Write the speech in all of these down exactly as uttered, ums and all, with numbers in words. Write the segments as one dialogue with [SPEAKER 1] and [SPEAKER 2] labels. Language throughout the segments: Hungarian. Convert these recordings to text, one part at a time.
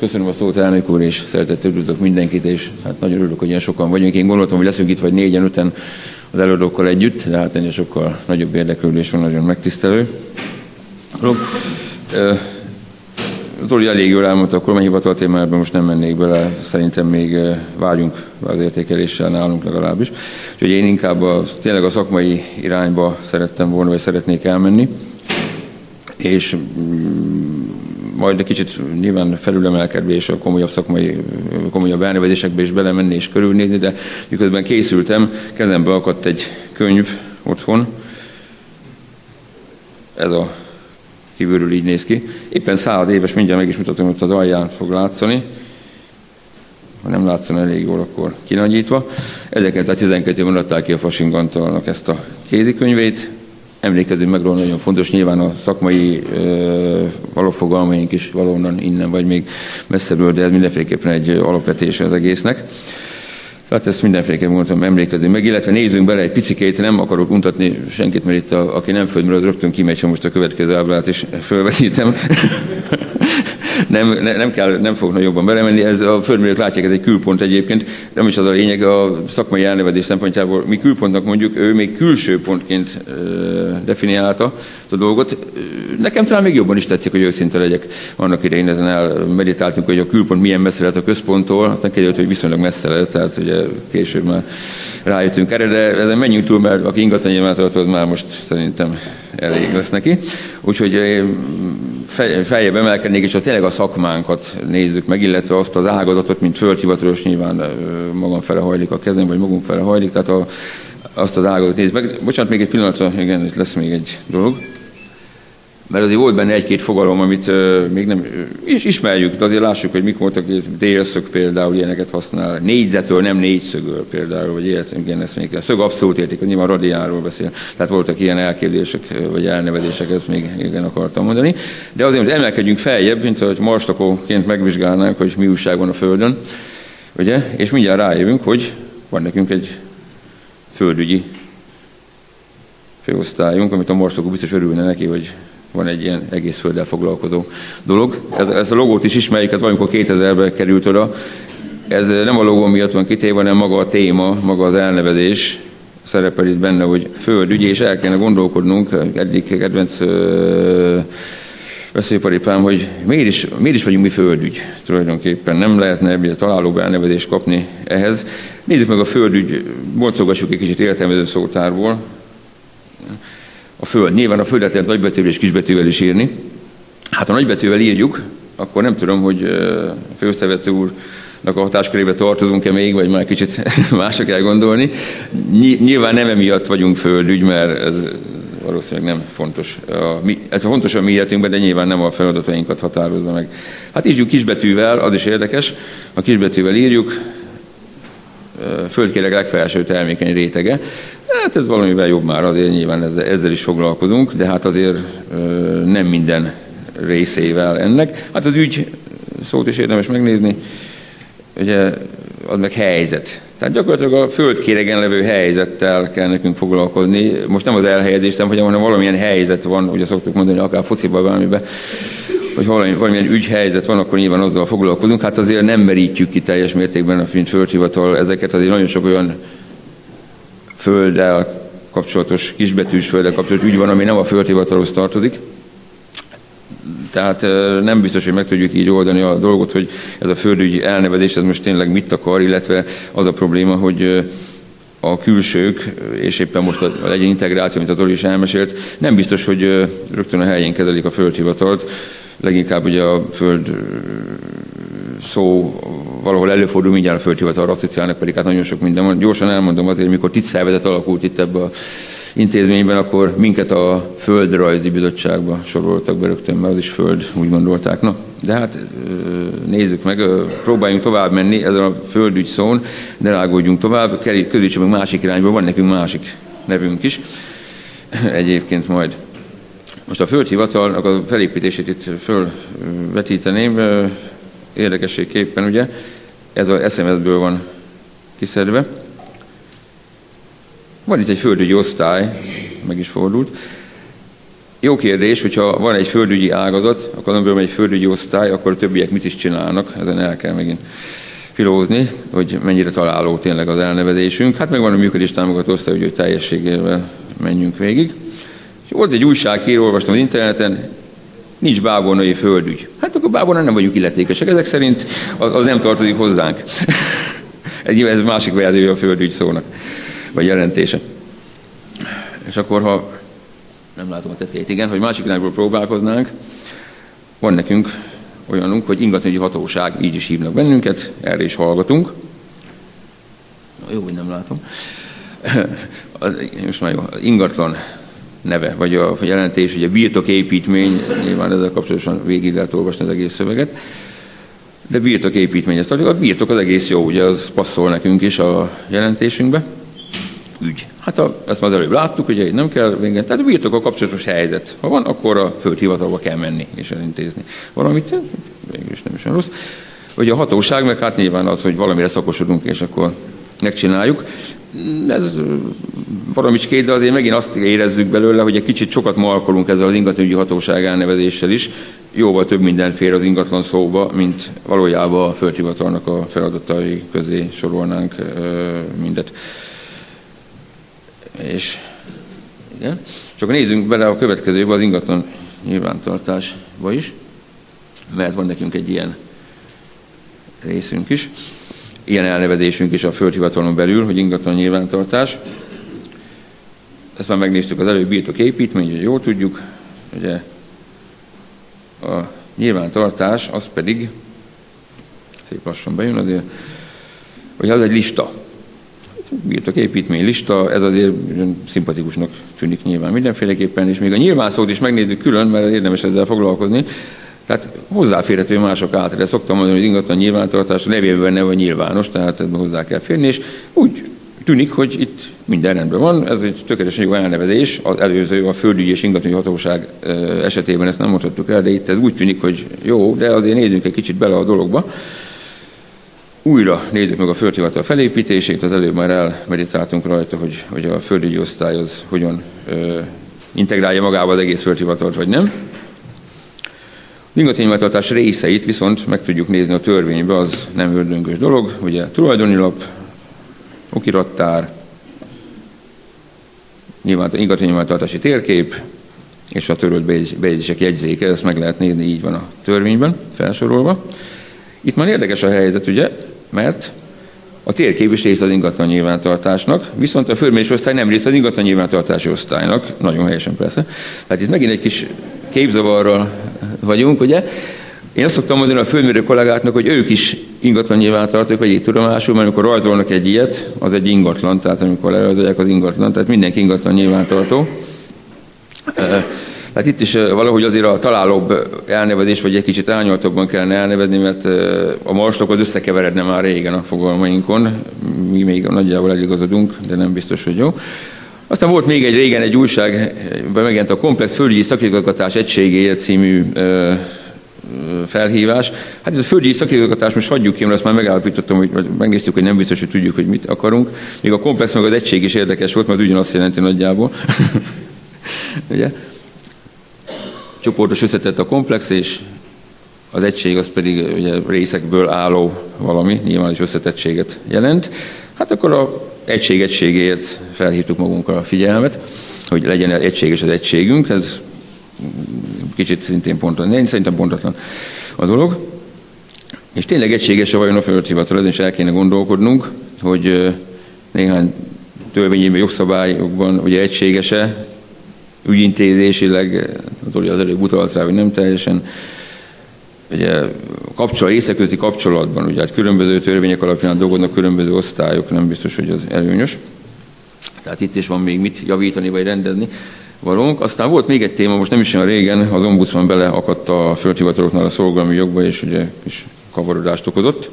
[SPEAKER 1] Köszönöm a szót, elnök úr, és szeretettel üdvözlök mindenkit, és hát nagyon örülök, hogy ilyen sokan vagyunk. Én gondoltam, hogy leszünk itt vagy négyen, öten az előadókkal együtt, de hát ennél sokkal nagyobb érdeklődés van, nagyon megtisztelő. Zoli elég jól elmondta a kormányhivatal témájában, most nem mennék bele, szerintem még várjunk az értékeléssel nálunk legalábbis. Úgyhogy én inkább a, tényleg a szakmai irányba szerettem volna, vagy szeretnék elmenni, és majd egy kicsit nyilván felülemelkedve és a komolyabb szakmai, komolyabb elnevezésekbe is belemenni és körülnézni, de miközben készültem, kezembe akadt egy könyv otthon. Ez a kívülről így néz ki. Éppen száz éves, mindjárt meg is mutatom, hogy az alján fog látszani. Ha nem látszani elég jól, akkor kinagyítva. ezerkilencszáztizenkettőben adták ki a Fasching Antalnak ezt a kézikönyvét. Emlékezünk meg róla, nagyon fontos, nyilván a szakmai ö, alapfogalmaink is valahonnan innen, vagy még messzebbről, de ez mindenféleképpen egy alapvetése az egésznek. Tehát ezt mindenféleképpen mondtam, emlékezni meg, illetve nézzünk bele egy picikét, nem akarok untatni senkit, mert itt a, aki nem földművel, az rögtön kimegy, ha most a következő ábrát is felvetítem. nem, ne, nem, kell, nem fognak jobban belemenni, ez a földművek látják, ez egy külpont egyébként, nem is az a lényeg a szakmai elnevezés szempontjából. Mi külpontnak mondjuk, ő még külső pontként e, definiálta a dolgot. Nekem talán még jobban is tetszik, hogy őszinte legyek. Annak idején ezen elmeditáltunk, hogy a külpont milyen messze lehet a központtól, aztán kiderült, hogy viszonylag messze lehet, tehát ugye később már rájöttünk erre, de ezen menjünk túl, mert aki ingatlannyilvántalatot, az már most szerintem elég lesz neki. Úgyhogy feljebb emelkednék, és ha tényleg a szakmánkat nézzük meg, illetve azt az ágazatot, mint földhivatalos, nyilván magam fele hajlik a kezem, vagy magunk fele hajlik, tehát a, azt az ágazatot nézzük meg. Bocsánat, még egy pillanatra, igen, itt lesz még egy dolog. Mert azért volt benne egy-két fogalom, amit uh, még nem is ismerjük, de azért lássuk, hogy mik voltak, délszög például ilyeneket használ, négyzetről, nem négyszögről például, vagy ilyet, igen, ezt még szög abszolút értik, nyilván radiánról beszél. Tehát voltak ilyen elképzelések, vagy elnevezések, ezt még igen akartam mondani. De azért, hogy emelkedjünk feljebb, mint hogy marstakóként megvizsgálnánk, hogy mi újság van a Földön, ugye? És mindjárt rájövünk, hogy van nekünk egy földügyi főosztályunk, amit a marstakó biztos örülne neki, hogy van egy ilyen egész földdel foglalkozó dolog. Ez, ezt a logót is ismerjük, ez valamikor kétezerben került oda. Ez nem a logó miatt van kitéve, hanem maga a téma, maga az elnevezés szerepel itt benne, hogy földügy, és el kellene gondolkodnunk, eddig kedvenc veszélyparipám, hogy miért is, miért is vagyunk mi földügy tulajdonképpen. Nem lehetne ebből találóba elnevezést kapni ehhez. Nézzük meg a földügy, boncolgassuk egy kicsit értelmező szótárból. A föld. Nyilván a földet lehet nagybetűvel és kisbetűvel is írni. Hát ha nagybetűvel írjuk, akkor nem tudom, hogy főosztályvezető úrnak a hatáskörébe tartozunk-e még, vagy már kicsit másra kell gondolni. Nyilván nem emiatt vagyunk földügy, mert ez valószínűleg nem fontos. A mi, ez fontos a mi életünkben, de nyilván nem a feladatainkat határozza meg. Hát írjuk kisbetűvel, az is érdekes. Ha kisbetűvel írjuk, földkéreg legfelső termékeny rétege. Hát ez valamivel jobb már, azért nyilván ezzel, ezzel is foglalkozunk, de hát azért nem minden részével ennek. Hát az ügy szót is érdemes megnézni, ugye az meg helyzet. Tehát gyakorlatilag a földkéregen levő helyzettel kell nekünk foglalkozni. Most nem az elhelyezés, hanem valamilyen helyzet van, ugye szoktuk mondani, akár fociban valamiben, hogy valami, valamilyen ügyhelyzet van, akkor nyilván azzal foglalkozunk. Hát azért nem merítjük ki teljes mértékben, mint földhivatal ezeket, azért nagyon sok olyan földdel kapcsolatos, kisbetűs földdel kapcsolatos ügy van, ami nem a földhivatalhoz tartozik. Tehát nem biztos, hogy meg tudjuk így oldani a dolgot, hogy ez a földügyi elnevezés, ez most tényleg mit akar, illetve az a probléma, hogy a külsők, és éppen most a legyen integráció, mint az Zoli is elmesélt, nem biztos, hogy rögtön a helyén kezelik a földhivatalt, leginkább ugye a föld szó valahol előfordul, mindjárt a földhivatalra asszociálnak, pedig hát nagyon sok minden van. Gyorsan elmondom azért, mikor tisztszervezet alakult itt ebbe a intézményben, akkor minket a Földrajzi Bizottságba soroltak be rögtön, mert az is föld, úgy gondolták. Na, de hát nézzük meg, próbáljunk tovább menni ezen a földügy szón, ne rágódjunk tovább, közítsünk meg másik irányba, van nekünk másik nevünk is, egyébként majd. Most a földhivatalnak a felépítését itt fölvetíteném, érdekességképpen ugye, ez az es em es-ből van kiszedve. Van itt egy földügyi osztály, meg is fordult. jó kérdés, hogyha van egy földügyi ágazat, akkor amiben egy földügyi osztály, akkor a többiek mit is csinálnak, ezen el kell megint filózni, hogy mennyire találó tényleg az elnevezésünk. Hát megvan a működés támogató osztály, hogy teljességével menjünk végig. És volt egy újságíró, olvastam az interneten, nincs bábolnai földügy. Hát akkor bábolnán nem vagyunk illetékesek. Ezek szerint az, az nem tartozik hozzánk. Ez másik verziója a földügy szónak, vagy jelentése. És akkor, ha nem látom a tetejét, igen, hogy másik irányból próbálkoznánk, van nekünk olyanunk, hogy ingatlanügyi hatóság, így is hívnak bennünket, erre is hallgatunk. Jó, hogy nem látom. Most már jó, az ingatlan neve, vagy a jelentés, ugye birtoképítmény, nyilván ezzel kapcsolatosan végig lehet olvasni az egész szöveget, de birtoképítmény, ezt a birtok az egész jó, ugye az passzol nekünk is a jelentésünkbe. Ügy. Hát a, ezt már az előbb láttuk, ugye nem kell végén, tehát a birtokkal kapcsolatos helyzet. Ha van, akkor a földhivatalba kell menni és elintézni valamit, végül is nem is olyan rossz. Ugye a hatóság meg hát nyilván az, hogy valamire szakosodunk, és akkor megcsináljuk. Ez valamicskét, de azért megint azt érezzük belőle, hogy egy kicsit sokat markolunk ezzel az ingatlanügyi hatóság elnevezéssel is. Jóval több minden fér az ingatlan szóba, mint valójában a földhivatalnak a feladatai közé sorolnánk mindet. És igen. Csak nézzünk bele a következőbe, az ingatlan nyilvántartásba is, mert van nekünk egy ilyen részünk is, ilyen elnevezésünk is a földhivatalon belül, hogy ingatlan nyilvántartás. Ezt már megnéztük az előbb, birtoképítmény, hogy jól tudjuk, ugye a nyilvántartás, az pedig, szép lassan bejön azért, hogy az egy lista. Birtoképítmény lista, ez azért szimpatikusnak tűnik nyilván mindenféleképpen, és még a nyilvánszót is megnézzük külön, mert érdemes ezzel foglalkozni. Tehát hozzáférhető mások által, de szoktam mondani, hogy ingatlan nyilvántartás a nevében nem vagy nyilvános, tehát ebben hozzá kell férni, és úgy tűnik, hogy itt minden rendben van, ez egy tökéletesen jó elnevezés, az előző, a földügyi és ingatlanügyi hatóság esetében ezt nem mondhattuk el, de itt ez úgy tűnik, hogy jó, de azért nézzünk egy kicsit bele a dologba. Újra nézzük meg a földhivatal felépítését, az előbb már elmeditáltunk rajta, hogy, hogy a földügyi osztály az hogyan ö, integrálja magába az egész földhivatalt, vagy nem. Az ingatlannyilvántartás részeit viszont meg tudjuk nézni a törvénybe, az nem ördöngös dolog, ugye tulajdoni lap, okirattár, ingatlannyilvántartási térkép, és a törölt bejegyzések jegyzéke, ezt meg lehet nézni, így van a törvényben felsorolva. Itt már érdekes a helyzet, ugye, mert a térkép is része az ingatlan nyilvántartásnak, viszont a földmérési osztály nem része az ingatlan nyilvántartási osztálynak, nagyon helyesen persze. Tehát itt megint egy kis képzavarral vagyunk, ugye. Én azt szoktam mondani a földmérő kollégáknak, hogy ők is ingatlan nyilvántartók, vagy így tudomásul, mert amikor rajzolnak egy ilyet, az egy ingatlan, tehát amikor lerajzolják az ingatlan, tehát mindenki ingatlan nyilvántartó. Tehát itt is valahogy azért a találóbb elnevezés, vagy egy kicsit árnyaltabban kellene elnevezni, mert a marstok összekeveredne már régen a fogalmainkon, mi még nagyjából eligazodunk, de nem biztos, hogy jó. Aztán volt még egy régen egy újságban megjelent a Komplex Földügyi Szakigazgatás Egységéért című felhívás. Hát ez a földügyi szakigazgatás most hagyjuk ki, mert azt már megállapítottam, hogy megnéztük, hogy nem biztos, hogy tudjuk, hogy mit akarunk. Még a komplex meg az egység is érdekes volt, mert az ugyanazt jelenti nagyjából. Ugye? Csoportos összetett a komplex, és az egység az pedig ugye, részekből álló valami, nyilván is összetettséget jelent. Hát akkor az egység egységéért felhívtuk magunkra a figyelmet, hogy legyen egységes az egységünk, ez kicsit szintén pontatlan, én szerintem pontatlan a dolog. És tényleg egységes-e vajon a földhivatal, ezen is el kéne gondolkodnunk, hogy néhány törvényi jogszabályokban ugye egységes-e, ügyintézésileg, az Oli az előbb utalt rá, hogy nem teljesen, ugye kapcsolat, északközi kapcsolatban, ugye hát különböző törvények alapján dolgoznak különböző osztályok, nem biztos, hogy az előnyös. Tehát itt is van még mit javítani vagy rendezni valónk. Aztán volt még egy téma, most nem is olyan régen, az ombudsman beleakadt a földhivataloknál a szolgálmi jogba, és ugye kis kavarodást okozott.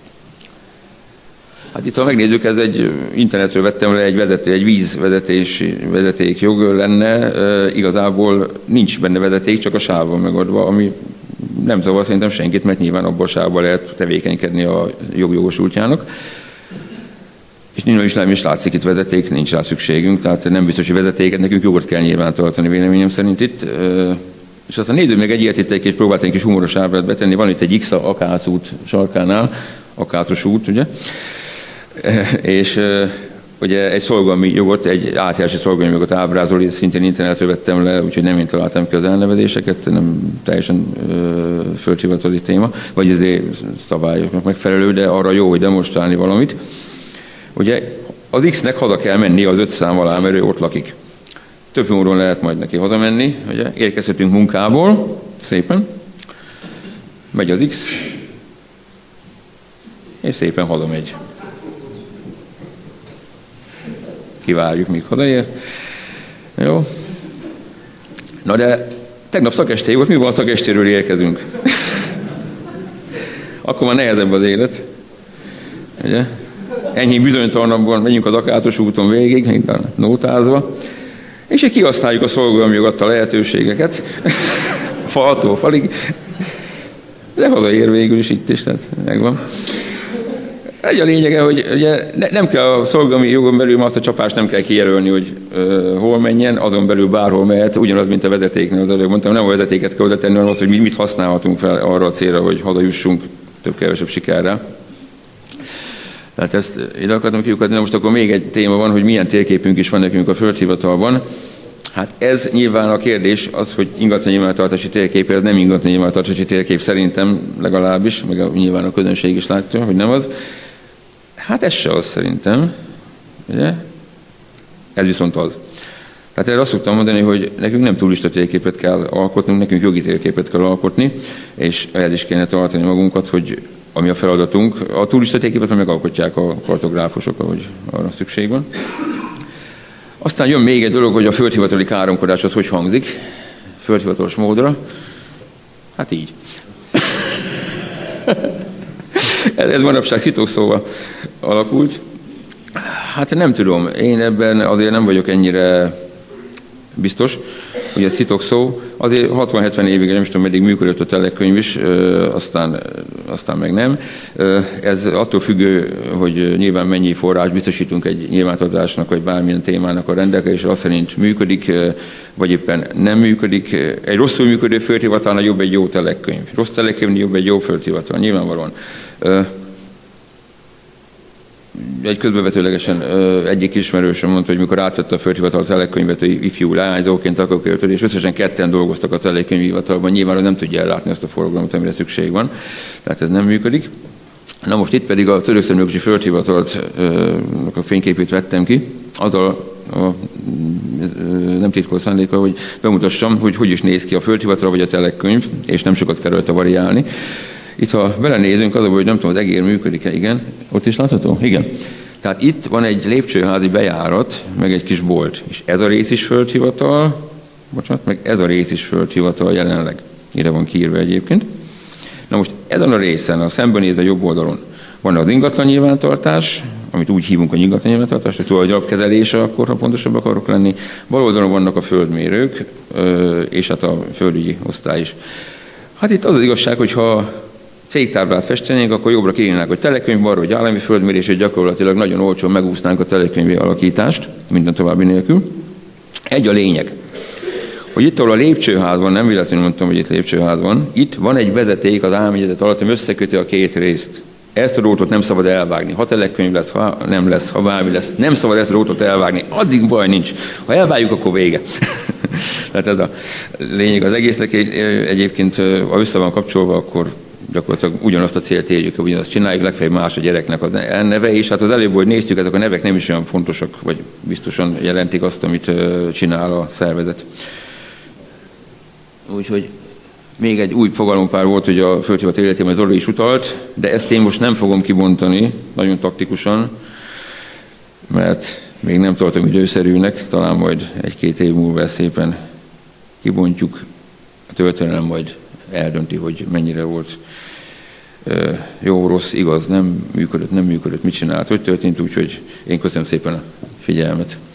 [SPEAKER 1] Hát itt, ha megnézzük, ez egy internetről vettem le egy, vezeté, egy vízvezetési vezetékjog lenne, e, igazából nincs benne vezeték, csak a sáv van megadva, ami nem zavar szerintem senkit, mert nyilván abban a sávban lehet tevékenykedni a jogjogosultjának. És nem is, nem is látszik itt vezeték, nincs rá szükségünk, tehát nem biztos, hogy vezetéket, nekünk jogot kell nyilván tartani véleményem szerint itt. És aztán nézzük meg egy ilyet itt, és próbáltam egy kis humoros ábrát betenni. Van itt egy X a Akác út sarkánál, Akácos út, ugye? És ugye egy szolgálmi jogot, egy átjárási szolgálmi jogot ábrázol, és szintén internetről vettem le, úgyhogy nem én találtam ki az elnevezéseket, nem teljesen földhivatali téma, vagy ezért szabályoknak megfelelő, de arra jó, hogy demonstrálni valamit. Ugye az X-nek haza kell menni az öt szám alá, mert ő ott lakik. Több módon lehet majd neki hazamenni, ugye? Érkezhetünk munkából, szépen, megy az X, és szépen hazamegy. Kivárjuk, míg hazaér. Jó. Na de tegnap szakesté volt, mi van, szakestéről érkezünk? Akkor már nehezebb az élet. Ugye? Ennyi bizonytalanabban megyünk az Akácos úton végig, minden nótázva, és így kihasználjuk a szolgálmi jogot, a lehetőségeket, faltól falig, de hazaér végül is itt is, tehát megvan. Egy a lényege, hogy ugye nem kell a szolgálmi jogon belül, azt a csapást nem kell kijelölni, hogy uh, hol menjen, azon belül bárhol mehet, ugyanaz, mint a vezetéknél, az előbb mondtam, nem a vezetéket kell oda tenni, hanem az, hogy mi mit használhatunk fel arra a célra, hogy hazajussunk több-kevesebb sikerrel. Tehát ezt ide akartam kiukadni, de most akkor még egy téma van, hogy milyen térképünk is van nekünk a földhivatalban. Hát ez nyilván a kérdés, az, hogy ingatlan nyilvántartási térkép, ez nem ingatlan nyilvántartási térkép szerintem legalábbis, meg a, nyilván a közönség is látja, hogy nem az. Hát ez se az szerintem, ugye? Ez viszont az. Tehát erre azt szoktam mondani, hogy nekünk nem turista térképet kell alkotnunk, nekünk jogi térképet kell alkotni, és ehhez is kéne tartani magunkat, hogy ami a feladatunk. A turista térképet megalkotják a kartográfusok, ahogy arra szükség van. Aztán jön még egy dolog, hogy a földhivatali káromkodás az hogy hangzik, földhivatalos módra. Hát így. ez, ez manapság szitokszóval alakult. Hát nem tudom, én ebben azért nem vagyok ennyire biztos, hogy ez szitokszó. Azért hatvan-hetven évig, nem is tudom, meddig működött a telekönyv is, aztán, aztán meg nem. Ez attól függő, hogy nyilván mennyi forrás biztosítunk egy nyilvántartásnak, vagy bármilyen témának a rendelkezésre, azt szerint működik, vagy éppen nem működik. Egy rosszul működő földhivatalnál jobb egy jó telekönyv. Rossz telekönyvnél jobb egy jó földhivatal, nyilvánvalóan. Egy közbevetőlegesen egyik ismerősöm mondta, hogy mikor átvette a földhivatal telekönyvet, hogy ifjú leányzóként akkor költődni, és összesen ketten dolgoztak a telekönyvhivatalban, nyilván az nem tudja ellátni azt a forgalmat, amire szükség van. Tehát ez nem működik. Na most itt pedig a Törökszentműkösi Földhivatalt a fényképét vettem ki, azzal a nem titkolt szándékkal, hogy bemutassam, hogy hogy is néz ki a földhivatal vagy a telekönyv, és nem sokat kell rajta variálni. Itt, ha belenézünk, az a, hogy nem tudom, az egér működik-e, igen. Ott is látható? Igen. Tehát itt van egy lépcsőházi bejárat, meg egy kis bolt. És ez a rész is földhivatal, bocsánat, meg ez a rész is földhivatal jelenleg. Ide van kiírva egyébként. Na most ezen a részen, a szembenézve jobb oldalon van az ingatlan nyilvántartás, amit úgy hívunk, hogy ingatlan nyilvántartás, hogy tulajdonalapkezelése, akkor, ha pontosabb akarok lenni. Bal oldalon vannak a földmérők, és hát a földügyi osztály is. Hát itt az az igazság, hogyha cégtáblát festenénk, akkor jobbra kiírnánk, hogy telekönyv, balra, hogy állami földmérés, és gyakorlatilag nagyon olcsón megúsznánk a telekönyvi alakítást, minden további nélkül. Egy a lényeg, hogy itt, ahol a lépcsőház van, nem véletlenül mondtam, hogy itt lépcsőház van, itt van egy vezeték az álmegyezet alatt, ami összeköti a két részt. Ezt a drótot nem szabad elvágni. Ha telekönyv lesz, ha nem lesz, ha bármi lesz, nem szabad ezt a drótot elvágni. Addig baj nincs. Ha elvágjuk, akkor vége. Tehát ez a lényeg az egésznek. Egyébként, ha össze van kapcsolva, akkor gyakorlatilag ugyanazt a célt érjük, ugyanazt csináljuk, legfeljebb más a gyereknek a neve, és hát az előbb, hogy néztük, ezek a nevek nem is olyan fontosak, vagy biztosan jelentik azt, amit csinál a szervezet. Úgyhogy még egy új fogalompár volt, hogy a földhivatal életében Zoli is utalt, de ezt én most nem fogom kibontani, nagyon taktikusan, mert még nem tartom időszerűnek, talán majd egy-két év múlva szépen kibontjuk, a történelem majd eldönti, hogy mennyire volt jó, rossz, igaz, nem működött, nem működött, mit csinált, hogy történt, úgyhogy én köszönöm szépen a figyelmet.